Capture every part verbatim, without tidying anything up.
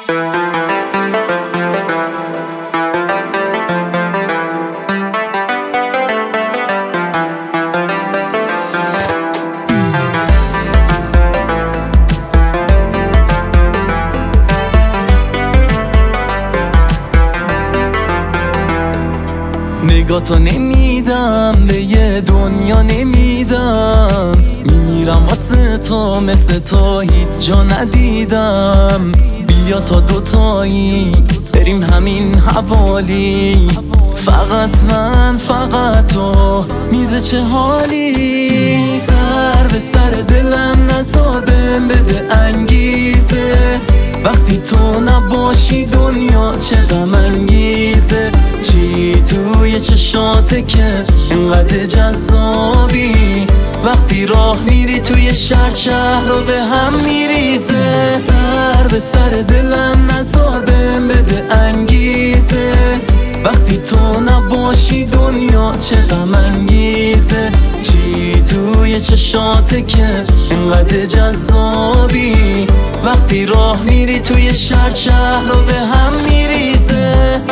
نگاتو نمیدم، به یه دنیا نمیدم. میمیرم واسه تو، مثل تو هیچ جا ندیدم. بیا تا دوتایی بریم همین حوالی، فقط من فقط تو، میده چه حالی. سر به سر دلم نذار، بهم بده انگیزه. وقتی تو نباشی دنیا چه غم انگیزه. چی توی چشاته که انقدر جذابی، وقتی راه میری توی شهر شهر رو به هم میریزه. سر به سر دلم نذار، بهم بده انگیزه. وقتی تو نباشی دنیا چه غم انگیزه. چی توی چشاته که انقدر جذابی، وقتی راه میری توی شهر شهر رو به هم میریزه.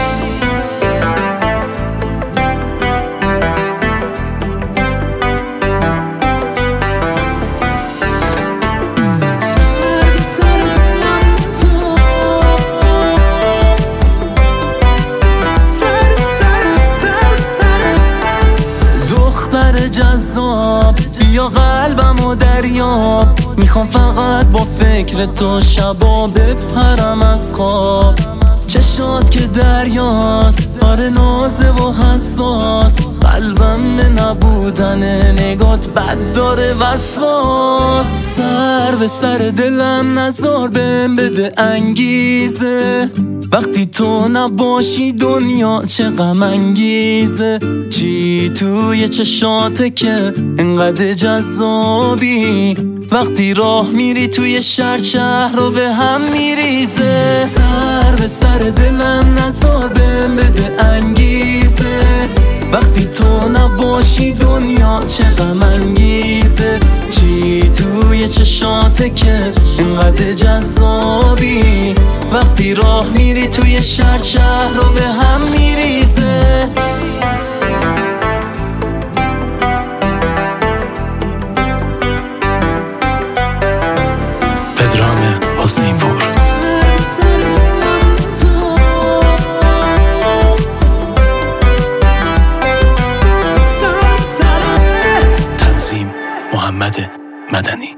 جذاب بیا قلبمو دریاب، میخوام فقط با فکر تو شبا بپرم از خواب. چشات که دریاست، آره نازه و حساس. قلبم به نبودن نگات بد داره وسواس. سر به سر دلم نذار، بهم بده انگیزه. وقتی تو نباشی دنیا چه غم انگیزه. چی توی چشاته که انقدر جذابی، وقتی راه میری توی شهر شهر رو به هم میریزه. سر به سر دلم نذار، بهم بده انگیزه. وقتی تو نباشی دنیا چه غم انگیزه. چی توی چشاته که انقدر جذابی، وقتی راه میری توی شهر شهر رو به هم میریزه. پدرام حسین پور. تنظیم محمد مدنی.